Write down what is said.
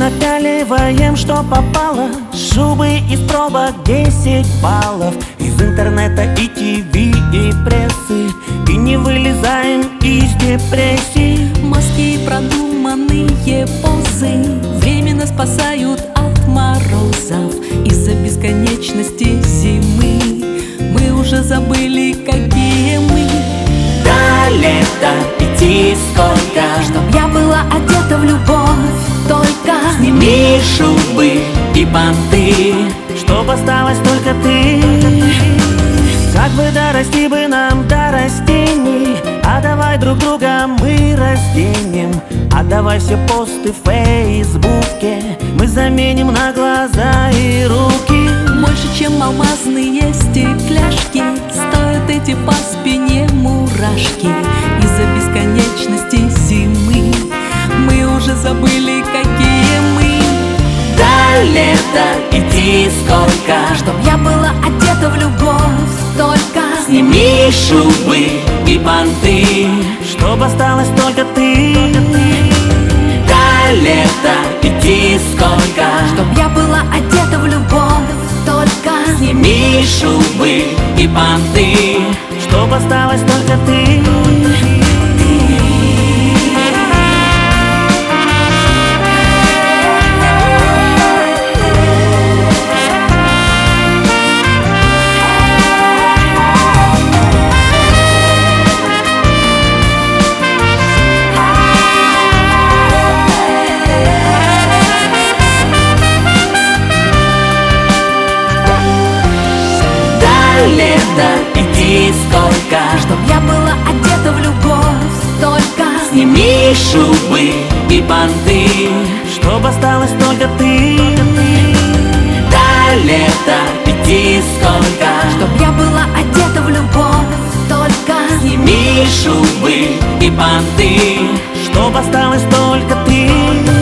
напяливаем, что попало. Шубы из пробок 10 баллов. Из интернета и ТВ, и прессы. И не вылезаем из депрессии. Маски и продуманные позы временно спасают от морозов. Из-за бесконечности зимы мы уже забыли, какие мы. До лета идти сколько, Чтоб я была одета в любовь только. сними шубы и банты, чтоб осталась только ты. Как бы дорасти бы нам до растений, а давай друг друга мы разденем. А давай все посты в Фейсбуке мы заменим на глаза и руки. Больше, чем алмазные стекляшки, стоят эти по спине мурашки. Из-за бесконечности зимы мы уже забыли, какие мы. До лета идти сколько, Чтоб я была одета в любовь только. сними шубы и банты, чтоб осталась только ты. До лета идти сколько, Чтоб я была одета в любовь только. сними шубы и банты, чтоб осталась только ты. Лето идти сколько, Чтоб я была одета в любовь только. сними шубы и банты, чтоб осталась только ты. До лета идти сколько, Чтоб я была одета в любовь только. сними шубы и банты, чтоб осталась только ты.